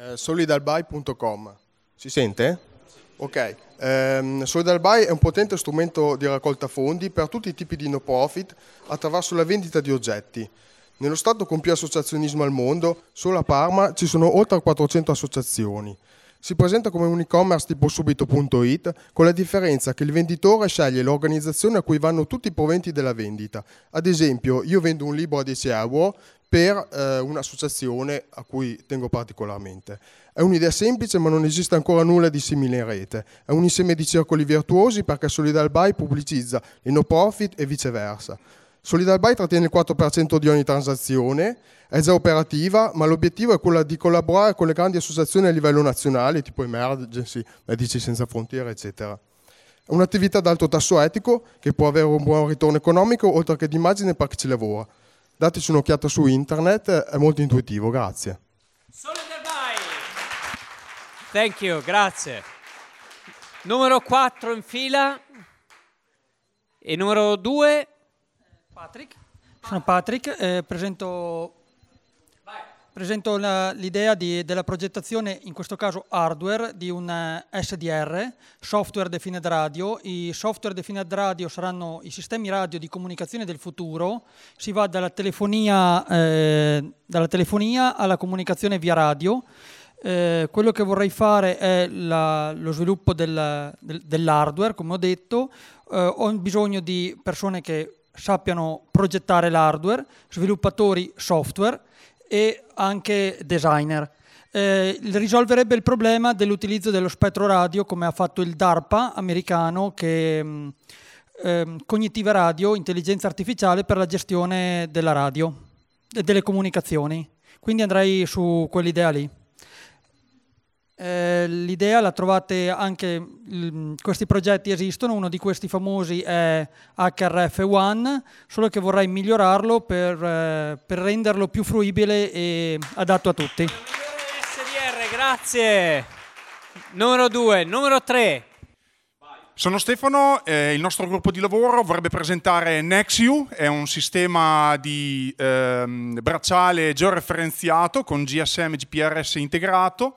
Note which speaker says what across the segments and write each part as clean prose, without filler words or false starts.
Speaker 1: Solidalbuy.com. Si sente? Ok. Solidalbuy è un potente strumento di raccolta fondi per tutti i tipi di no profit attraverso la vendita di oggetti. Nello stato con più associazionismo al mondo, solo a Parma ci sono oltre 400 associazioni. Si presenta come un e-commerce tipo subito.it, con la differenza che il venditore sceglie l'organizzazione a cui vanno tutti i proventi della vendita. Ad esempio, io vendo un libro a 10 euro per un'associazione a cui tengo particolarmente. È un'idea semplice, ma non esiste ancora nulla di simile in rete. È un insieme di circoli virtuosi perché Solidalbuy pubblicizza i no profit e viceversa. Solidalbuy trattiene il 4% di ogni transazione, è già operativa, ma l'obiettivo è quello di collaborare con le grandi associazioni a livello nazionale, tipo Emergency, Medici Senza Frontiere, eccetera. È un'attività ad alto tasso etico che può avere un buon ritorno economico, oltre che d'immagine per chi ci lavora. Dateci un'occhiata su internet, è molto intuitivo, grazie.
Speaker 2: Solidalbuy! Thank you, grazie. Numero 4 in fila e numero 2...
Speaker 3: Patrick. Sono Patrick, presento l'idea della progettazione, in questo caso hardware, di un SDR, Software Defined Radio. I Software Defined Radio saranno i sistemi radio di comunicazione del futuro. Si va dalla telefonia alla comunicazione via radio. Quello che vorrei fare è lo sviluppo dell'hardware, come ho detto. Ho bisogno di persone che sappiano progettare l'hardware, sviluppatori software e anche designer. Risolverebbe il problema dell'utilizzo dello spettro radio, come ha fatto il DARPA americano, che cognitive radio, intelligenza artificiale per la gestione della radio e delle comunicazioni. Quindi andrei su quell'idea lì. L'idea la trovate anche, questi progetti esistono, uno di questi famosi è HRF1, solo che vorrei migliorarlo per renderlo più fruibile e adatto a tutti.
Speaker 2: SDR, grazie. Numero 2, numero 3.
Speaker 4: Sono Stefano, il nostro gruppo di lavoro vorrebbe presentare Nexiu, è un sistema di bracciale georeferenziato con GSM e GPRS integrato.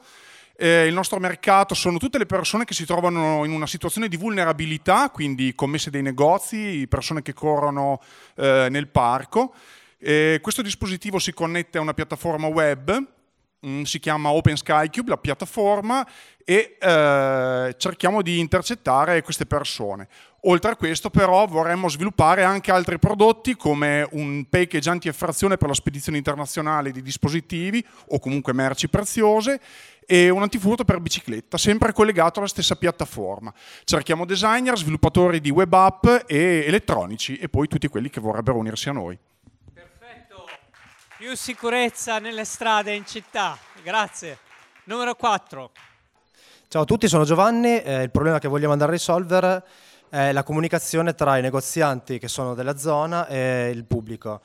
Speaker 4: Il nostro mercato sono tutte le persone che si trovano in una situazione di vulnerabilità, quindi commesse dei negozi, persone che corrono nel parco. Questo dispositivo si connette a una piattaforma web, si chiama Open Sky Cube, la piattaforma, e cerchiamo di intercettare queste persone. Oltre a questo però vorremmo sviluppare anche altri prodotti come un package anti-effrazione per la spedizione internazionale di dispositivi o comunque merci preziose e un antifurto per bicicletta, sempre collegato alla stessa piattaforma. Cerchiamo designer, sviluppatori di web app e elettronici e poi tutti quelli che vorrebbero unirsi a noi.
Speaker 2: Perfetto, più sicurezza nelle strade in città, grazie. Numero 4.
Speaker 5: Ciao a tutti, sono Giovanni, il problema che vogliamo andare a risolvere è la comunicazione tra i negozianti che sono della zona e il pubblico.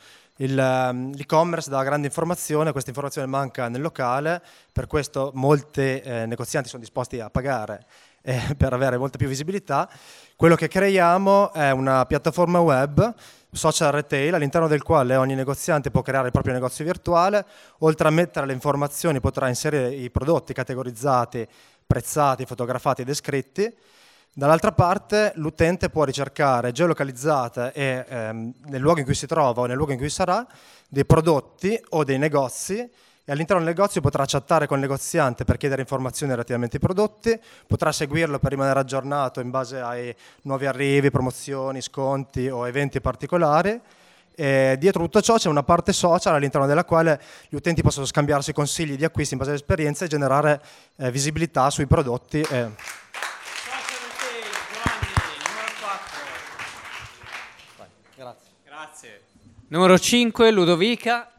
Speaker 5: L'e-commerce dà grande informazione, questa informazione manca nel locale, per questo molti negozianti sono disposti a pagare per avere molta più visibilità. Quello che creiamo è una piattaforma web, social retail, all'interno del quale ogni negoziante può creare il proprio negozio virtuale, oltre a mettere le informazioni potrà inserire i prodotti categorizzati, prezzati, fotografati e descritti. Dall'altra parte l'utente può ricercare geolocalizzate e nel luogo in cui si trova o nel luogo in cui sarà dei prodotti o dei negozi e all'interno del negozio potrà chattare con il negoziante per chiedere informazioni relativamente ai prodotti, potrà seguirlo per rimanere aggiornato in base ai nuovi arrivi, promozioni, sconti o eventi particolari. E dietro tutto ciò c'è una parte social all'interno della quale gli utenti possono scambiarsi consigli di acquisti in base all'esperienza e generare visibilità sui prodotti.
Speaker 2: Grazie. Numero 5, Ludovica.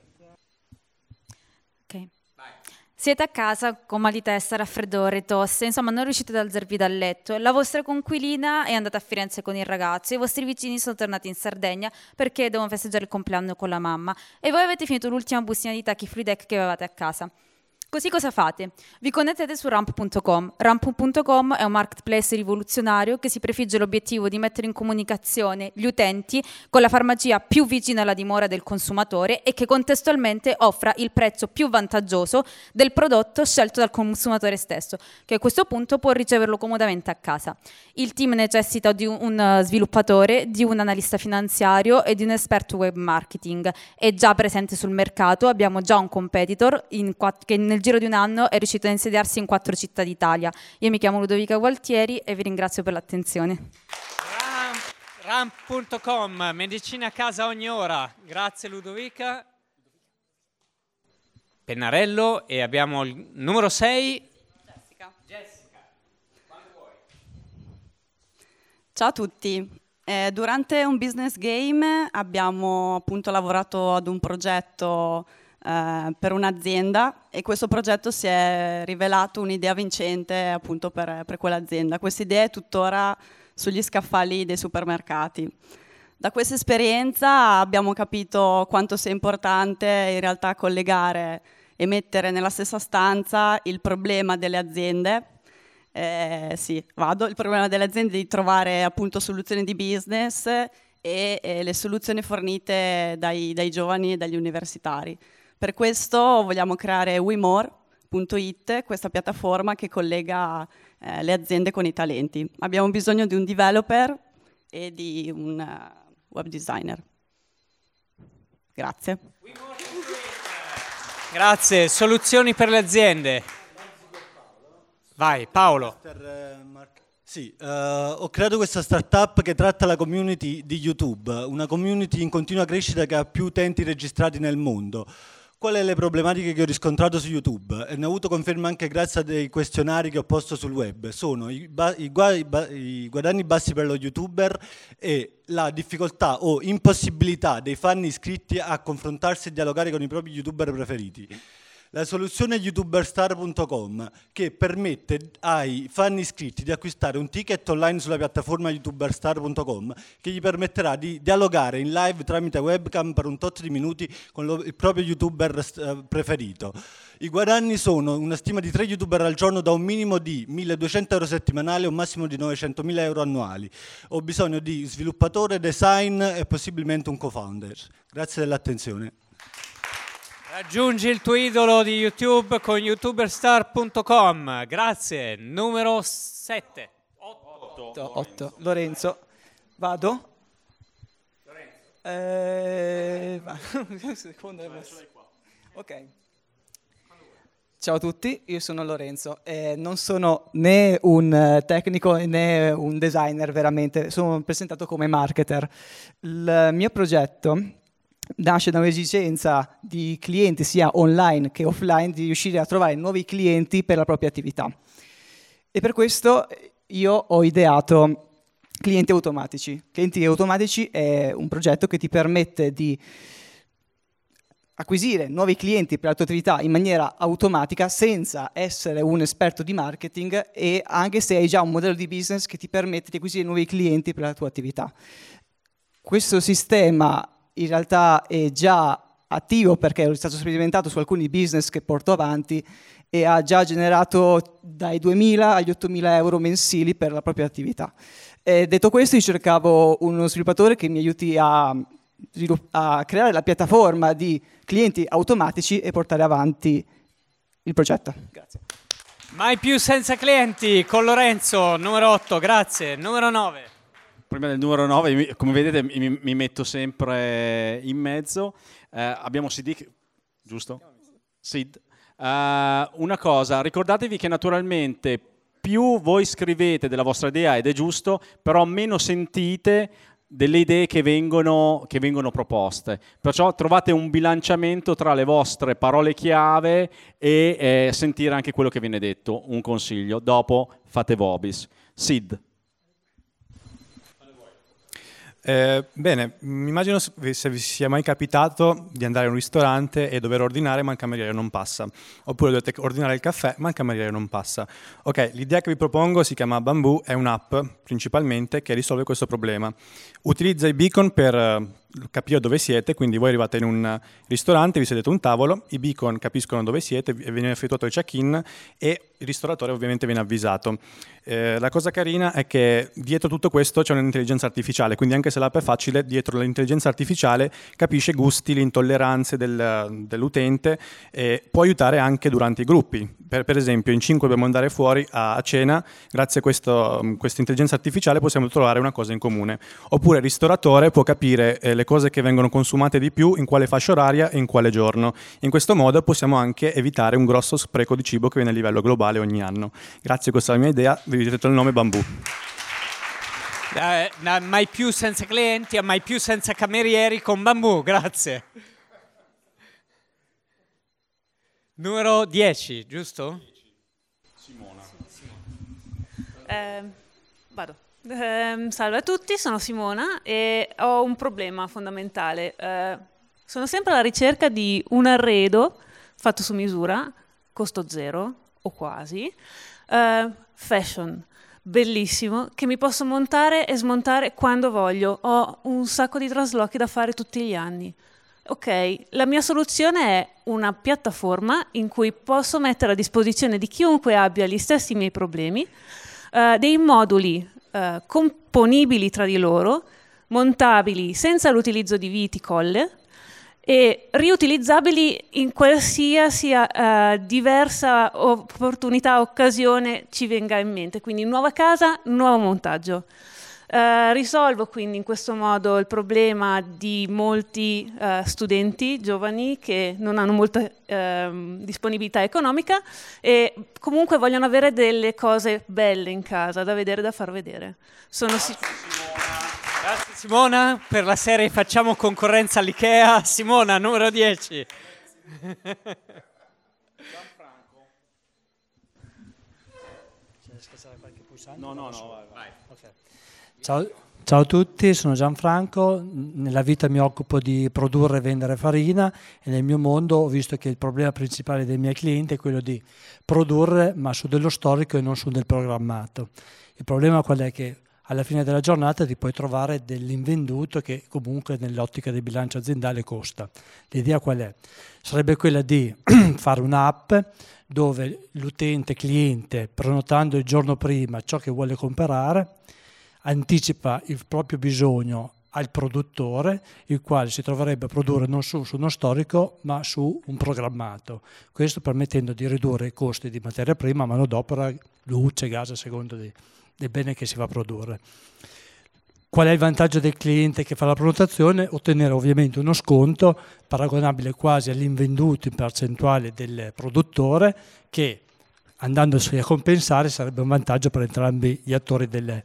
Speaker 6: Ok. Vai. Siete a casa con mal di testa, raffreddore, tosse, insomma non riuscite ad alzarvi dal letto. La vostra coinquilina è andata a Firenze con il ragazzo, i vostri vicini sono tornati in Sardegna perché devono festeggiare il compleanno con la mamma e voi avete finito l'ultima bustina di Tacchi Fluidec che avevate a casa. Così cosa fate? Vi connettete su Ramp.com. Ramp.com è un marketplace rivoluzionario che si prefigge l'obiettivo di mettere in comunicazione gli utenti con la farmacia più vicina alla dimora del consumatore e che contestualmente offra il prezzo più vantaggioso del prodotto scelto dal consumatore stesso, che a questo punto può riceverlo comodamente a casa. Il team necessita di un sviluppatore, di un analista finanziario e di un esperto web marketing. È già presente sul mercato, abbiamo già un competitor che nel giro di un anno è riuscito a insediarsi in 4 città d'Italia. Io mi chiamo Ludovica Gualtieri e vi ringrazio per l'attenzione.
Speaker 2: Ramp.com, medicina a casa ogni ora. Grazie Ludovica. Pennarello, e abbiamo il numero 6. Jessica. Quando vuoi.
Speaker 7: Ciao a tutti. Durante un business game abbiamo appunto lavorato ad un progetto per un'azienda e questo progetto si è rivelato un'idea vincente appunto per quell'azienda. Questa idea è tuttora sugli scaffali dei supermercati. Da questa esperienza abbiamo capito quanto sia importante in realtà collegare e mettere nella stessa stanza il problema delle aziende. Il problema delle aziende di trovare appunto soluzioni di business e le soluzioni fornite dai giovani e dagli universitari. Per questo vogliamo creare WeMore.it, questa piattaforma che collega le aziende con i talenti. Abbiamo bisogno di un developer e di un web designer. Grazie.
Speaker 2: Grazie. Soluzioni per le aziende. Vai, Paolo.
Speaker 8: Sì, ho creato questa startup che tratta la community di YouTube, una community in continua crescita che ha più utenti registrati nel mondo. Quali le problematiche che ho riscontrato su YouTube? E ne ho avuto conferma anche grazie a dei questionari che ho posto sul web. Sono i guadagni bassi per lo YouTuber e la difficoltà o impossibilità dei fan iscritti a confrontarsi e dialogare con i propri YouTuber preferiti. La soluzione è youtuberstar.com che permette ai fan iscritti di acquistare un ticket online sulla piattaforma youtuberstar.com che gli permetterà di dialogare in live tramite webcam per un tot di minuti con il proprio YouTuber preferito. I guadagni sono una stima di 3 YouTuber al giorno da un minimo di 1.200 euro settimanali e un massimo di 900.000 euro annuali. Ho bisogno di sviluppatore, design e possibilmente un co-founder. Grazie dell'attenzione.
Speaker 2: Raggiungi il tuo idolo di YouTube con youtuberstar.com. Grazie. Numero 7.
Speaker 9: 8. Lorenzo. Vado? Ok. Ciao a tutti, io sono Lorenzo. Non sono né un tecnico né un designer veramente, sono presentato come marketer. Il mio progetto nasce da un'esigenza di clienti sia online che offline di riuscire a trovare nuovi clienti per la propria attività. E per questo io ho ideato Clienti Automatici. Clienti Automatici è un progetto che ti permette di acquisire nuovi clienti per la tua attività in maniera automatica senza essere un esperto di marketing e anche se hai già un modello di business che ti permette di acquisire nuovi clienti per la tua attività. Questo sistema in realtà è già attivo perché è stato sperimentato su alcuni business che porto avanti e ha già generato dai 2.000 agli 8.000 euro mensili per la propria attività. Detto questo, io cercavo uno sviluppatore che mi aiuti a creare la piattaforma di clienti automatici e portare avanti il progetto. Grazie.
Speaker 2: Mai più senza clienti con Lorenzo, numero 8, grazie. Numero 9.
Speaker 10: Prima del numero 9, come vedete mi metto sempre in mezzo. Abbiamo Sid, giusto? Sid. Una cosa, ricordatevi che naturalmente più voi scrivete della vostra idea, ed è giusto, però meno sentite delle idee che vengono proposte. Perciò trovate un bilanciamento tra le vostre parole chiave e sentire anche quello che viene detto. Un consiglio, dopo fate vobis. Sid.
Speaker 11: Bene, mi immagino se vi sia mai capitato di andare in un ristorante e dover ordinare ma il cameriere non passa, oppure dovete ordinare il caffè ma il cameriere non passa. Ok, l'idea che vi propongo si chiama Bamboo, è un'app principalmente che risolve questo problema. Utilizza i beacon per capire dove siete, quindi voi arrivate in un ristorante, vi sedete a un tavolo, i beacon capiscono dove siete, viene effettuato il check-in e il ristoratore ovviamente viene avvisato. La cosa carina è che dietro tutto questo c'è un'intelligenza artificiale, quindi anche se l'app è facile, dietro l'intelligenza artificiale capisce i gusti, le intolleranze dell'utente e può aiutare anche durante i gruppi. Per esempio, in 5 dobbiamo andare fuori a cena, grazie a questa intelligenza artificiale possiamo trovare una cosa in comune. Oppure il ristoratore può capire le cose che vengono consumate di più, in quale fascia oraria e in quale giorno. In questo modo possiamo anche evitare un grosso spreco di cibo che viene a livello globale ogni anno. Grazie, questa è la mia idea, vi vedete il nome Bambù.
Speaker 2: Mai più senza clienti, mai più senza camerieri con Bambù, grazie. Numero 10, giusto?
Speaker 10: Simona.
Speaker 12: Vado. Salve a tutti, sono Simona e ho un problema fondamentale. Sono sempre alla ricerca di un arredo fatto su misura, costo zero o quasi, fashion, bellissimo, che mi posso montare e smontare quando voglio. Ho un sacco di traslochi da fare tutti gli anni. Ok, la mia soluzione è una piattaforma in cui posso mettere a disposizione di chiunque abbia gli stessi miei problemi dei moduli componibili tra di loro, montabili senza l'utilizzo di viti, colle e riutilizzabili in qualsiasi diversa opportunità, occasione ci venga in mente. Quindi nuova casa, nuovo montaggio. Risolvo quindi in questo modo il problema di molti studenti giovani che non hanno molta disponibilità economica e comunque vogliono avere delle cose belle in casa da vedere, da far vedere. Grazie
Speaker 2: Simona, per la serie facciamo concorrenza all'Ikea. Simona, numero 10.
Speaker 10: No, vai.
Speaker 13: Okay. Ciao a tutti, sono Gianfranco, nella vita mi occupo di produrre e vendere farina e nel mio mondo ho visto che il problema principale dei miei clienti è quello di produrre ma su dello storico e non su del programmato. Il problema qual è? Che alla fine della giornata ti puoi trovare dell'invenduto che comunque nell'ottica del bilancio aziendale costa. L'idea qual è? Sarebbe quella di fare un'app dove l'utente cliente, prenotando il giorno prima ciò che vuole comprare, anticipa il proprio bisogno al produttore, il quale si troverebbe a produrre non su uno storico ma su un programmato. Questo permettendo di ridurre i costi di materia prima, manodopera, luce, gas a seconda del bene che si va a produrre. Qual è il vantaggio del cliente che fa la prenotazione? Ottenere ovviamente uno sconto paragonabile quasi all'invenduto in percentuale del produttore, che andandosi a compensare sarebbe un vantaggio per entrambi gli attori del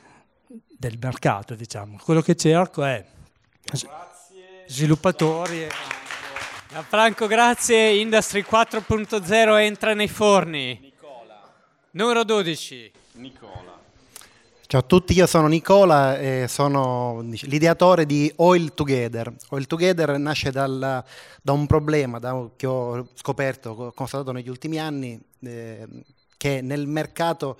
Speaker 13: mercato, diciamo. Quello che cerco è sviluppatori.
Speaker 2: Franco, grazie. Industry 4.0 entra nei forni.
Speaker 10: Nicola.
Speaker 2: Numero 12.
Speaker 10: Nicola.
Speaker 14: Ciao a tutti, io sono Nicola e sono l'ideatore di Oil Together. Oil Together nasce da un problema che ho scoperto, ho constatato negli ultimi anni, che il mercato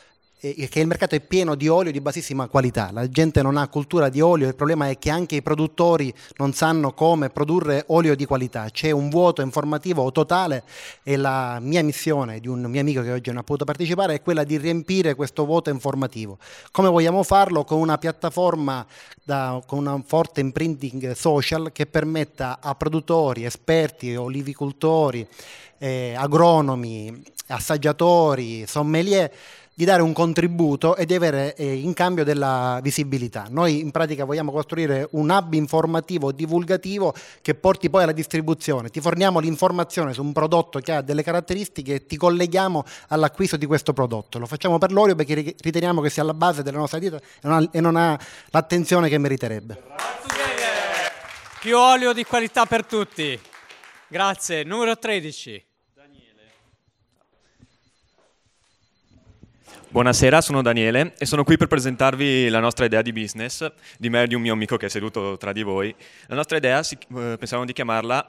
Speaker 14: è pieno di olio di bassissima qualità. La gente non ha cultura di olio, il problema è che anche i produttori non sanno come produrre olio di qualità. C'è un vuoto informativo totale e la mia missione, di un mio amico che oggi non ha potuto partecipare, è quella di riempire questo vuoto informativo. Come vogliamo farlo? Con una piattaforma con un forte imprinting social che permetta a produttori, esperti, olivicoltori, agronomi, assaggiatori, sommelier di dare un contributo e di avere in cambio della visibilità. Noi in pratica vogliamo costruire un hub informativo divulgativo che porti poi alla distribuzione. Ti forniamo l'informazione su un prodotto che ha delle caratteristiche e ti colleghiamo all'acquisto di questo prodotto. Lo facciamo per l'olio perché riteniamo che sia alla base della nostra dieta e non ha l'attenzione che meriterebbe.
Speaker 2: Più olio di qualità per tutti. Grazie. Numero 13.
Speaker 15: Buonasera, sono Daniele e sono qui per presentarvi la nostra idea di business, di me e di un mio amico che è seduto tra di voi. La nostra idea pensavamo di chiamarla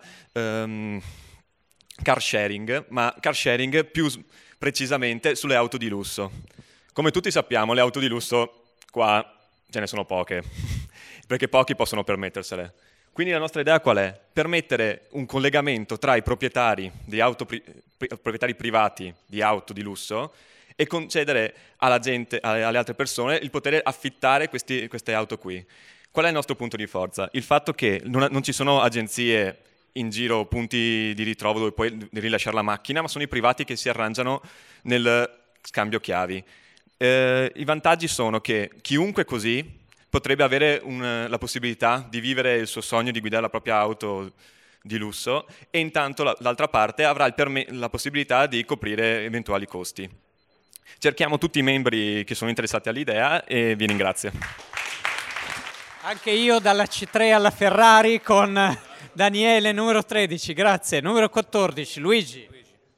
Speaker 15: car sharing, ma car sharing più precisamente sulle auto di lusso. Come tutti sappiamo, le auto di lusso qua ce ne sono poche perché pochi possono permettersele. Quindi la nostra idea qual è? Permettere un collegamento tra i proprietari di proprietari privati di auto di lusso e concedere alla gente, alle altre persone, il poter affittare queste auto qui. Qual è il nostro punto di forza? Il fatto che non ci sono agenzie in giro, punti di ritrovo dove puoi rilasciare la macchina, ma sono i privati che si arrangiano nel scambio chiavi. I vantaggi sono che chiunque così potrebbe avere la possibilità di vivere il suo sogno di guidare la propria auto di lusso e intanto l'altra parte avrà la possibilità di coprire eventuali costi. Cerchiamo tutti i membri che sono interessati all'idea e vi ringrazio.
Speaker 2: Anche io dalla C3 alla Ferrari con Daniele, numero 13, grazie. Numero 14, Luigi.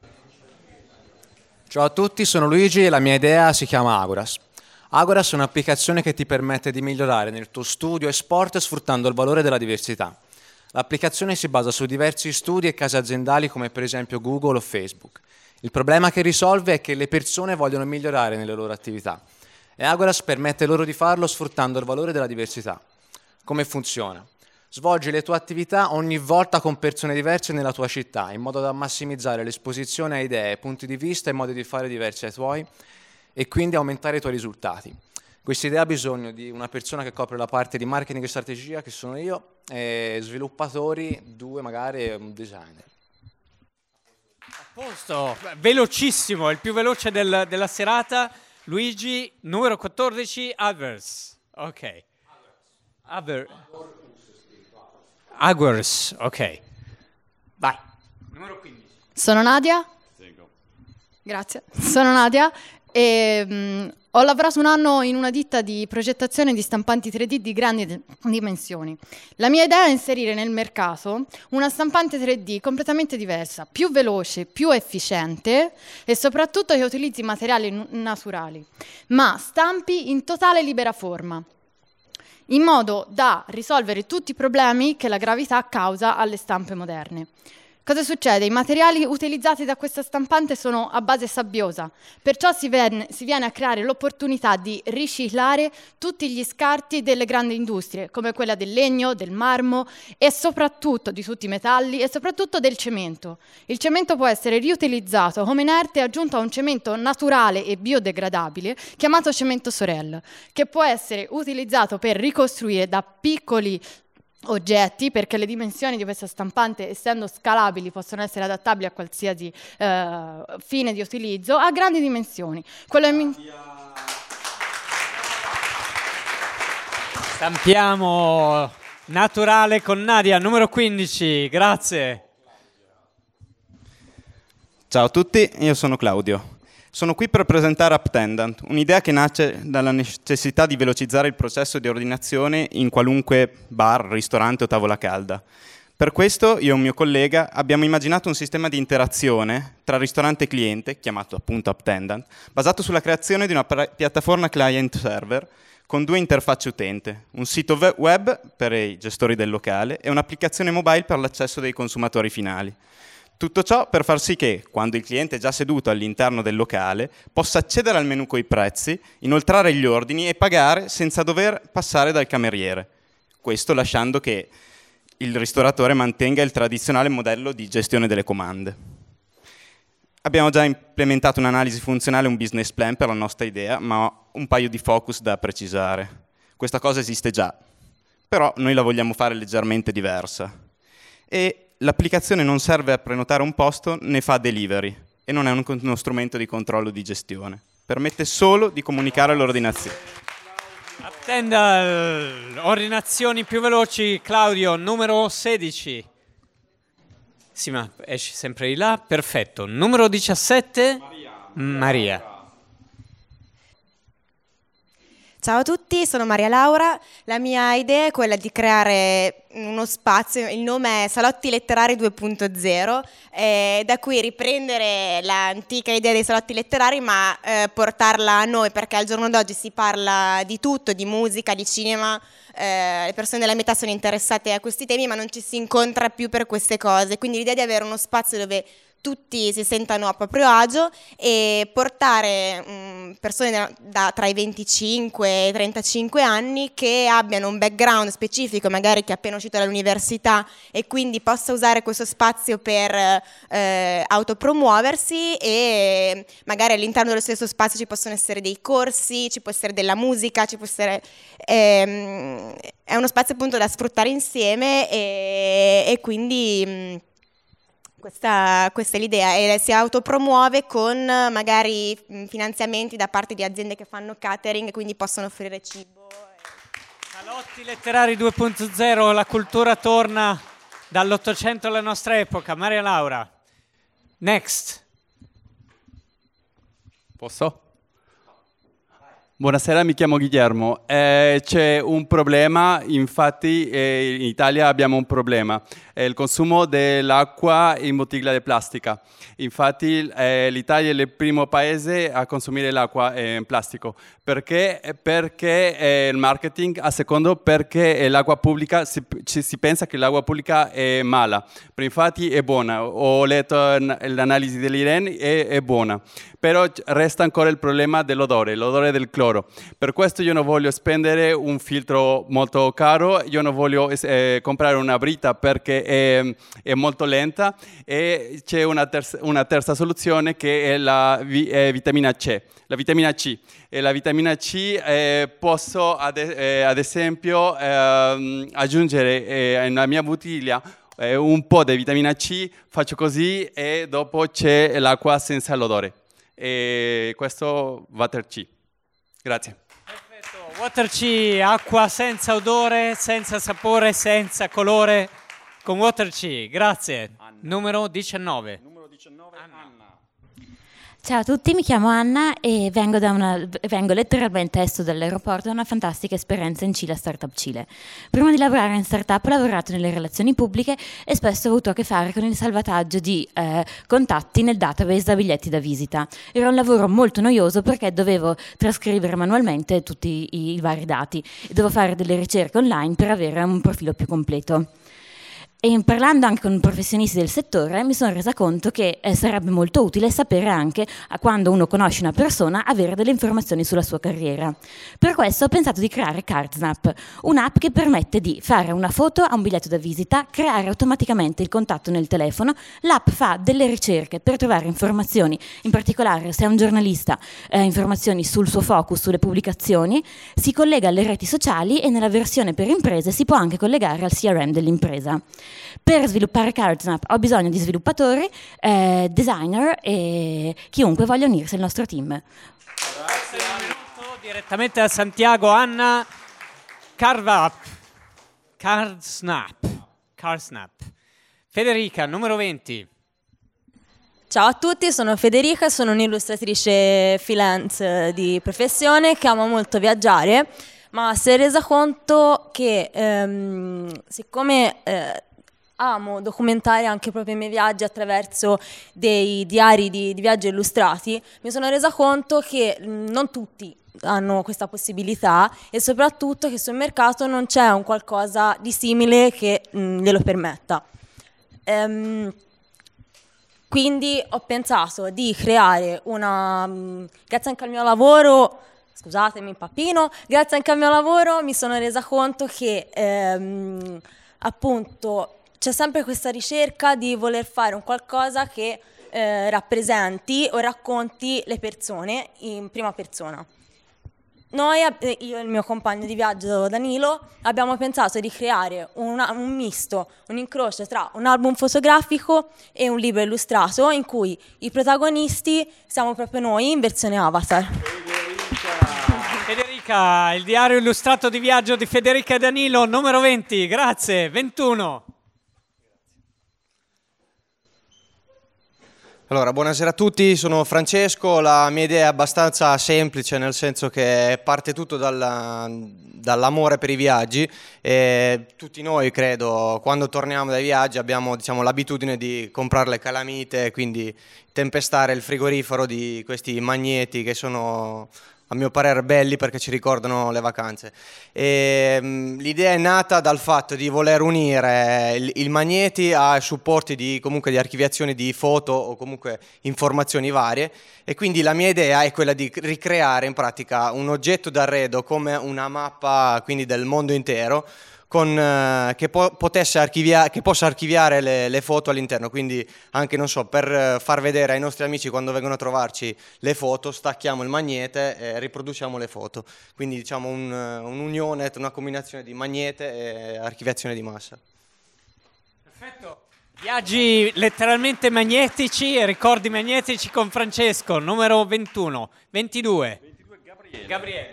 Speaker 16: Ciao a tutti, sono Luigi e la mia idea si chiama Agoras. Agoras è un'applicazione che ti permette di migliorare nel tuo studio e sport sfruttando il valore della diversità. L'applicazione si basa su diversi studi e casi aziendali come per esempio Google o Facebook. Il problema che risolve è che le persone vogliono migliorare nelle loro attività e Agoras permette loro di farlo sfruttando il valore della diversità. Come funziona? Svolgi le tue attività ogni volta con persone diverse nella tua città, in modo da massimizzare l'esposizione a idee, punti di vista e modi di fare diversi ai tuoi e quindi aumentare i tuoi risultati. Questa idea ha bisogno di una persona che copre la parte di marketing e strategia, che sono io, e sviluppatori, 2 magari e un designer.
Speaker 2: A posto, velocissimo, il più veloce della serata. Luigi, numero 14, Adverse. Ok. Agoras, ok. Vai. Numero 15.
Speaker 17: Sono Nadia. Grazie. Sono Nadia e ho lavorato un anno in una ditta di progettazione di stampanti 3D di grandi dimensioni. La mia idea è inserire nel mercato una stampante 3D completamente diversa, più veloce, più efficiente e soprattutto che utilizzi materiali naturali, ma stampi in totale libera forma, in modo da risolvere tutti i problemi che la gravità causa alle stampe moderne. Cosa succede? I materiali utilizzati da questa stampante sono a base sabbiosa, perciò si viene a creare l'opportunità di riciclare tutti gli scarti delle grandi industrie, come quella del legno, del marmo e soprattutto di tutti i metalli e soprattutto del cemento. Il cemento può essere riutilizzato come inerte aggiunto a un cemento naturale e biodegradabile chiamato cemento Sorel, che può essere utilizzato per ricostruire da piccoli oggetti, perché le dimensioni di questa stampante, essendo scalabili, possono essere adattabili a qualsiasi fine di utilizzo, a grandi dimensioni.
Speaker 2: Stampiamo naturale con Nadia, numero 15, grazie.
Speaker 18: Ciao a tutti, io sono Claudio. Sono qui per presentare Uptendant, un'idea che nasce dalla necessità di velocizzare il processo di ordinazione in qualunque bar, ristorante o tavola calda. Per questo io e un mio collega abbiamo immaginato un sistema di interazione tra ristorante e cliente, chiamato appunto Uptendant, basato sulla creazione di una piattaforma client-server con 2 interfacce utente, un sito web per i gestori del locale e un'applicazione mobile per l'accesso dei consumatori finali. Tutto ciò per far sì che, quando il cliente è già seduto all'interno del locale, possa accedere al menu coi prezzi, inoltrare gli ordini e pagare senza dover passare dal cameriere. Questo lasciando che il ristoratore mantenga il tradizionale modello di gestione delle comande. Abbiamo già implementato un'analisi funzionale e un business plan per la nostra idea, ma ho un paio di focus da precisare. Questa cosa esiste già, però noi la vogliamo fare leggermente diversa. E l'applicazione non serve a prenotare un posto né fa delivery e non è uno strumento di controllo di gestione. Permette solo di comunicare l'ordinazione.
Speaker 2: Attenda ordinazioni più veloci, Claudio, numero 16. Sì, ma esce sempre di là, perfetto. Numero 17, Maria.
Speaker 19: Ciao a tutti, sono Maria Laura. La mia idea è quella di creare uno spazio, il nome è Salotti Letterari 2.0, da cui riprendere l'antica idea dei salotti letterari ma portarla a noi, perché al giorno d'oggi si parla di tutto, di musica, di cinema, le persone della metà sono interessate a questi temi ma non ci si incontra più per queste cose, quindi l'idea di avere uno spazio dove tutti si sentano a proprio agio, e portare persone tra i 25 e i 35 anni che abbiano un background specifico, magari che è appena uscito dall'università e quindi possa usare questo spazio per autopromuoversi, e magari all'interno dello stesso spazio ci possono essere dei corsi, ci può essere della musica, ci può essere... è uno spazio appunto da sfruttare insieme, e quindi... Questa è l'idea, e si autopromuove con magari finanziamenti da parte di aziende che fanno catering e quindi possono offrire cibo.
Speaker 2: Salotti letterari 2.0, la cultura torna dall'Ottocento alla nostra epoca. Maria Laura, next.
Speaker 20: Posso? Buonasera, mi chiamo Guillermo. C'è un problema, infatti in Italia abbiamo un problema, è il consumo dell'acqua in bottiglia di plastica. Infatti l'Italia è il primo paese a consumere l'acqua in plastico. Perché? Perché il marketing, a secondo perché l'acqua pubblica, si pensa che l'acqua pubblica è mala, però infatti è buona. Ho letto l'analisi dell'Irene, è buona. Però resta ancora il problema dell'odore, l'odore del cloro. Per questo io non voglio spendere un filtro molto caro, io non voglio comprare una brita perché è molto lenta, e c'è una terza soluzione che è la vitamina C. La vitamina C. E la vitamina C posso ad esempio aggiungere nella mia bottiglia un po' di vitamina C, faccio così e dopo c'è l'acqua senza l'odore. E questo Water C. Grazie.
Speaker 2: Perfetto, Water C, acqua senza odore, senza sapore, senza colore, con Water C. Grazie. Numero 19.
Speaker 21: Ciao a tutti, mi chiamo Anna e vengo letteralmente essto dall'aeroporto da una fantastica esperienza in Cile, Startup Cile. Prima di lavorare in startup ho lavorato nelle relazioni pubbliche e spesso ho avuto a che fare con il salvataggio di contatti nel database da biglietti da visita. Era un lavoro molto noioso perché dovevo trascrivere manualmente tutti i vari dati e dovevo fare delle ricerche online per avere un profilo più completo. E parlando anche con professionisti del settore mi sono resa conto che sarebbe molto utile sapere anche, quando uno conosce una persona, avere delle informazioni sulla sua carriera. Per questo ho pensato di creare CardSnap, un'app che permette di fare una foto a un biglietto da visita, creare automaticamente il contatto nel telefono, l'app fa delle ricerche per trovare informazioni, in particolare se è un giornalista, informazioni sul suo focus, sulle pubblicazioni, si collega alle reti sociali e nella versione per imprese si può anche collegare al CRM dell'impresa. Per sviluppare CardSnap ho bisogno di sviluppatori, designer e chiunque voglia unirsi al nostro team.
Speaker 2: Grazie. Direttamente da Santiago, Anna. CardSnap. Federica, numero 20.
Speaker 22: Ciao a tutti, sono Federica, sono un'illustratrice freelance di professione che ama molto viaggiare, ma si è resa conto che siccome amo documentare anche proprio i miei viaggi attraverso dei diari di viaggio illustrati, mi sono resa conto che non tutti hanno questa possibilità e soprattutto che sul mercato non c'è un qualcosa di simile che glielo permetta. Quindi ho pensato di creare grazie anche al mio lavoro, scusatemi impappino, grazie anche al mio lavoro mi sono resa conto che appunto c'è sempre questa ricerca di voler fare un qualcosa che rappresenti o racconti le persone in prima persona. Noi, io e il mio compagno di viaggio Danilo, abbiamo pensato di creare un misto, un incrocio tra un album fotografico e un libro illustrato in cui i protagonisti siamo proprio noi in versione avatar.
Speaker 2: Federica, il diario illustrato di viaggio di Federica e Danilo, numero 20, grazie, 21.
Speaker 23: Allora, buonasera a tutti, sono Francesco, la mia idea è abbastanza semplice, nel senso che parte tutto dall'amore per i viaggi e tutti noi, credo, quando torniamo dai viaggi abbiamo, diciamo, l'abitudine di comprare le calamite, quindi tempestare il frigorifero di questi magneti che sono a mio parere belli perché ci ricordano le vacanze. L'idea è nata dal fatto di voler unire il Magneti a supporti comunque di archiviazione di foto o comunque informazioni varie, e quindi la mia idea è quella di ricreare in pratica un oggetto d'arredo come una mappa, quindi del mondo intero, che possa archiviare le foto all'interno. Quindi anche, non so, per far vedere ai nostri amici quando vengono a trovarci le foto, stacchiamo il magnete e riproduciamo le foto. Quindi diciamo un'unione, una combinazione di magnete e archiviazione di massa.
Speaker 2: Perfetto. Viaggi letteralmente magnetici e ricordi magnetici con Francesco, numero 21. 22 Gabriele.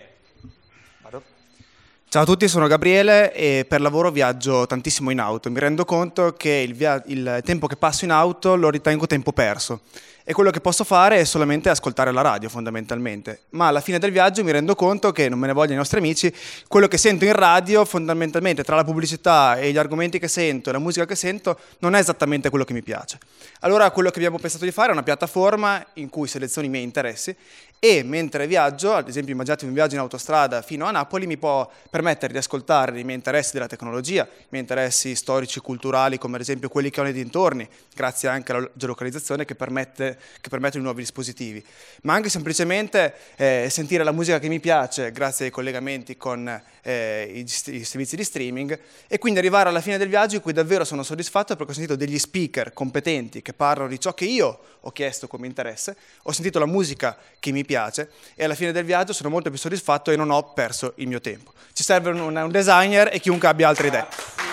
Speaker 1: Ciao a tutti, sono Gabriele e per lavoro viaggio tantissimo in auto. Mi rendo conto che il tempo che passo in auto lo ritengo tempo perso e quello che posso fare è solamente ascoltare la radio fondamentalmente. Ma alla fine del viaggio mi rendo conto che, non me ne vogliono i nostri amici, quello che sento in radio fondamentalmente tra la pubblicità e gli argomenti che sento e la musica che sento non è esattamente quello che mi piace. Allora quello che abbiamo pensato di fare è una piattaforma in cui seleziono i miei interessi e mentre viaggio, ad esempio immaginatevi un viaggio in autostrada fino a Napoli, mi può permettere di ascoltare i miei interessi della tecnologia, i miei interessi storici, culturali, come ad esempio quelli che ho nei dintorni, grazie anche alla geolocalizzazione che permettono i nuovi dispositivi, ma anche semplicemente sentire la musica che mi piace grazie ai collegamenti con i servizi di streaming, e quindi arrivare alla fine del viaggio in cui davvero sono soddisfatto perché ho sentito degli speaker competenti che parlano di ciò che io ho chiesto come interesse, ho sentito la musica che mi piace e alla fine del viaggio sono molto più soddisfatto e non ho perso il mio tempo. Ci serve un designer e chiunque abbia altre idee.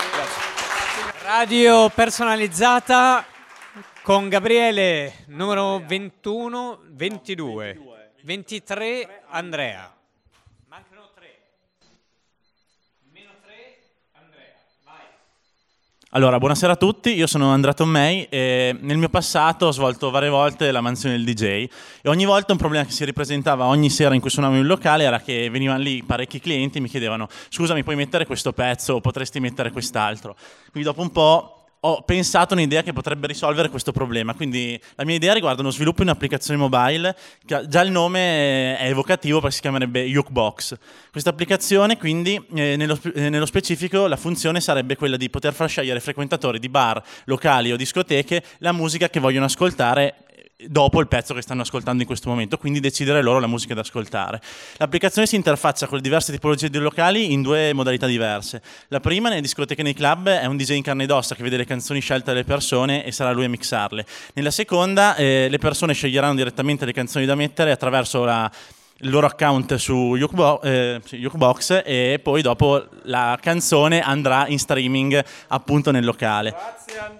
Speaker 2: Radio personalizzata con Gabriele, numero 21, 22, 23 Andrea. Mancano 3. Meno 3 Andrea. Vai.
Speaker 3: Allora, buonasera a tutti, io sono Andrea Tommei e nel mio passato ho svolto varie volte la mansione del DJ e ogni volta un problema che si ripresentava ogni sera in cui suonavo in un locale era che venivano lì parecchi clienti e mi chiedevano: scusa, mi puoi mettere questo pezzo o potresti mettere quest'altro? Quindi dopo un po' ho pensato un'idea che potrebbe risolvere questo problema, quindi la mia idea riguarda uno sviluppo di un'applicazione mobile, che già il nome è evocativo perché si chiamerebbe Jukebox. Questa applicazione quindi, nello specifico, la funzione sarebbe quella di poter far scegliere ai frequentatori di bar, locali o discoteche la musica che vogliono ascoltare dopo il pezzo che stanno ascoltando in questo momento, quindi decidere loro la musica da ascoltare. L'applicazione si interfaccia con le diverse tipologie di locali in due modalità diverse. La prima, nelle discoteche e nei club, è un DJ in carne ed ossa che vede le canzoni scelte dalle persone e sarà lui a mixarle. Nella seconda, le persone sceglieranno direttamente le canzoni da mettere attraverso il loro account su Jukebox e poi dopo la canzone andrà in streaming appunto nel locale.
Speaker 2: Grazie Andrea.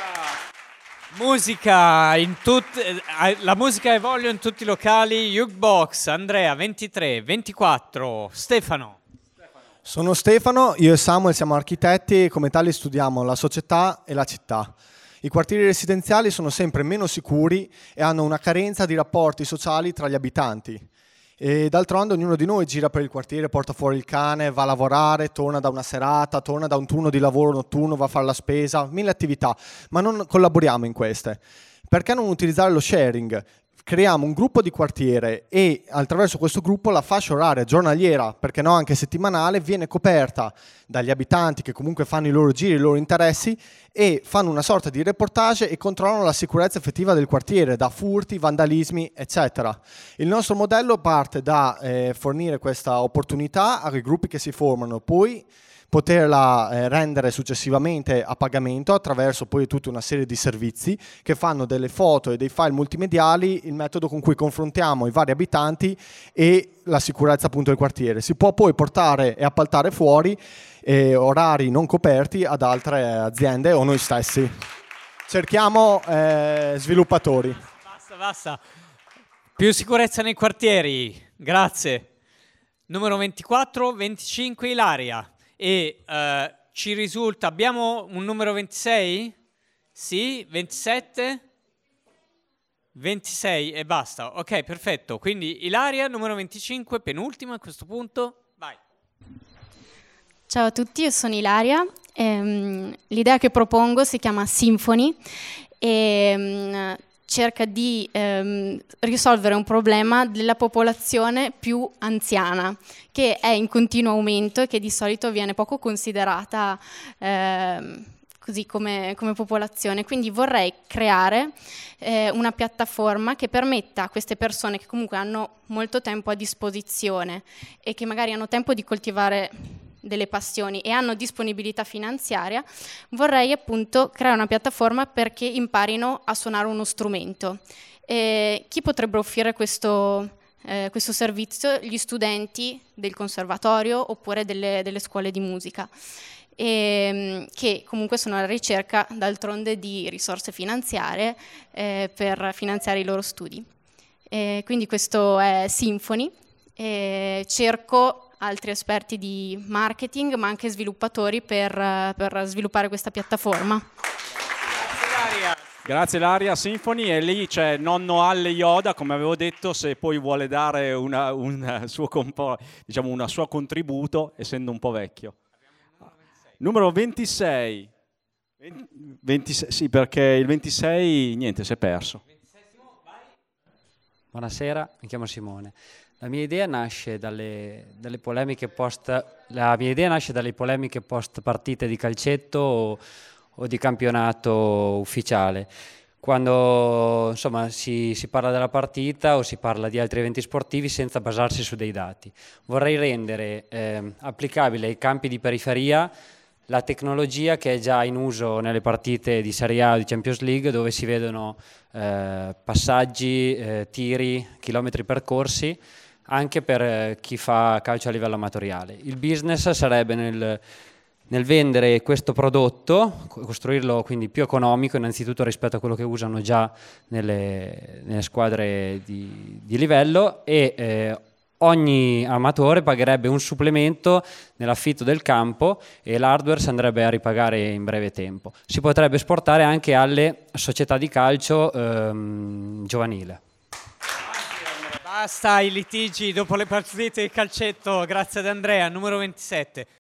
Speaker 2: Musica la musica evolve in tutti i locali. Jukebox, Andrea 23, 24, Stefano.
Speaker 5: Sono Stefano, io e Samuel siamo architetti e come tali studiamo la società e la città. I quartieri residenziali sono sempre meno sicuri e hanno una carenza di rapporti sociali tra gli abitanti. E d'altronde ognuno di noi gira per il quartiere, porta fuori il cane, va a lavorare, torna da una serata, torna da un turno di lavoro notturno, va a fare la spesa, 1000 attività, ma non collaboriamo in queste. Perché non utilizzare lo sharing? Creiamo un gruppo di quartiere e attraverso questo gruppo la fascia oraria giornaliera, perché no anche settimanale, viene coperta dagli abitanti che comunque fanno i loro giri, i loro interessi e fanno una sorta di reportage e controllano la sicurezza effettiva del quartiere da furti, vandalismi, eccetera. Il nostro modello parte da fornire questa opportunità ai gruppi che si formano, poi poterla rendere successivamente a pagamento attraverso poi tutta una serie di servizi che fanno delle foto e dei file multimediali, il metodo con cui confrontiamo i vari abitanti e la sicurezza appunto del quartiere. Si può poi portare e appaltare fuori orari non coperti ad altre aziende o noi stessi. Cerchiamo sviluppatori.
Speaker 2: Basta. Più sicurezza nei quartieri, grazie. Numero 24, 25 Ilaria. E ci risulta, abbiamo un numero 26? Sì, 27? 26 e basta. Ok, perfetto. Quindi Ilaria, numero 25, penultima a questo punto. Vai.
Speaker 4: Ciao a tutti, io sono Ilaria. L'idea che propongo si chiama Symphony e cerca di risolvere un problema della popolazione più anziana, che è in continuo aumento e che di solito viene poco considerata così come popolazione. Quindi vorrei creare una piattaforma che permetta a queste persone che comunque hanno molto tempo a disposizione e che magari hanno tempo di coltivare delle passioni e hanno disponibilità finanziaria, vorrei appunto creare una piattaforma perché imparino a suonare uno strumento. Chi potrebbe offrire questo servizio? Gli studenti del conservatorio oppure delle scuole di musica, che comunque sono alla ricerca d'altronde di risorse finanziarie per finanziare i loro studi. Quindi questo è Symphony. Cerco altri esperti di marketing ma anche sviluppatori per sviluppare questa piattaforma.
Speaker 10: Grazie Ilaria. Symphony, e lì c'è nonno Alle Yoda, come avevo detto, se poi vuole dare un suo contributo, essendo un po' vecchio. Numero 26. 26, sì, perché il 26 niente, si è perso.
Speaker 6: Buonasera, mi chiamo Simone. La mia idea nasce dalle polemiche post partite di calcetto o di campionato ufficiale. Quando insomma si parla della partita o si parla di altri eventi sportivi senza basarsi su dei dati. Vorrei rendere applicabile ai campi di periferia la tecnologia che è già in uso nelle partite di Serie A o di Champions League, dove si vedono passaggi, tiri, chilometri percorsi, anche per chi fa calcio a livello amatoriale. Il business sarebbe nel vendere questo prodotto, costruirlo quindi più economico innanzitutto rispetto a quello che usano già nelle squadre di livello, e ogni amatore pagherebbe un supplemento nell'affitto del campo e l'hardware si andrebbe a ripagare in breve tempo. Si potrebbe esportare anche alle società di calcio giovanile.
Speaker 2: Basta i litigi dopo le partite di calcetto, grazie ad Andrea. Numero 27.